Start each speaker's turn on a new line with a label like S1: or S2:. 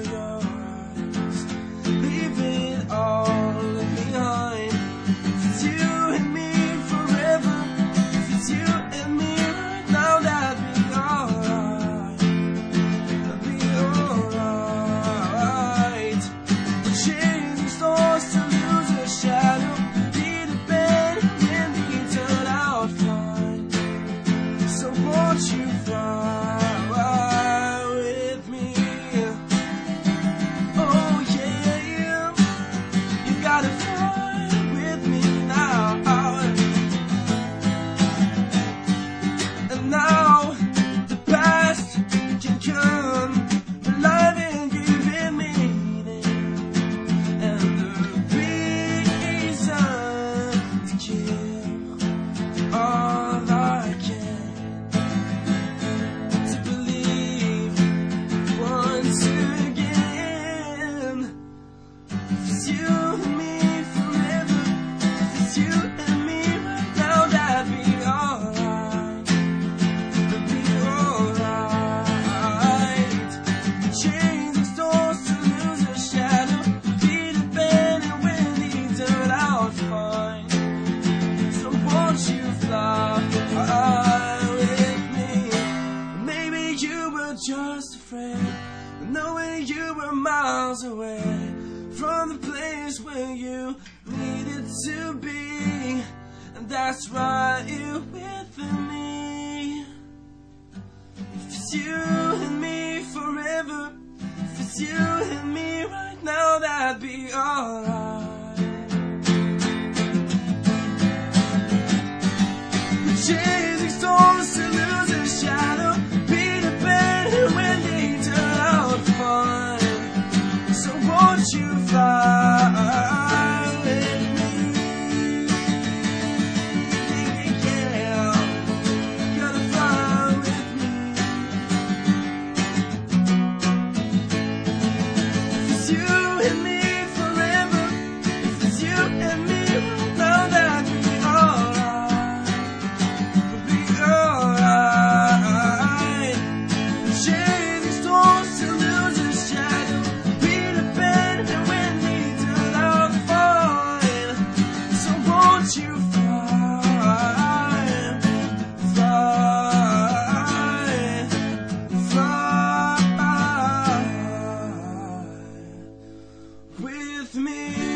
S1: your eyes, leave it all behind. It's you and me forever. If it's you and me right now, that'd be alright. That'd be alright. We're chasing stars to lose a shadow, be the bed when they turn out fine. So won't you fly with me? Oh yeah, you gotta fly with me now. And now the past can come alive and give it meaning, and the reason to give all I can to believe once again. If it's you and me forever, if it's you and me right now, that'd be alright. That'd be alright. Changing stars to lose a shadow, be the bed and when they turn out fine. So won't you fly with me? Maybe you were just afraid, knowing you were miles away from the place where you needed to be. And that's why you're with me. If it's you and me forever, if it's you and me right now, that'd be alright. We're chasing storms to lose a shadow, be the bed when they turn out fine. So won't you fly with me? Yeah, gotta fly with me. If it's you and me forever, if it's you and me right now, that'd be alright. Would be alright. Chasing storms to lose a shadow, be the bed and when they turn out fine. So won't you fly, fly with me?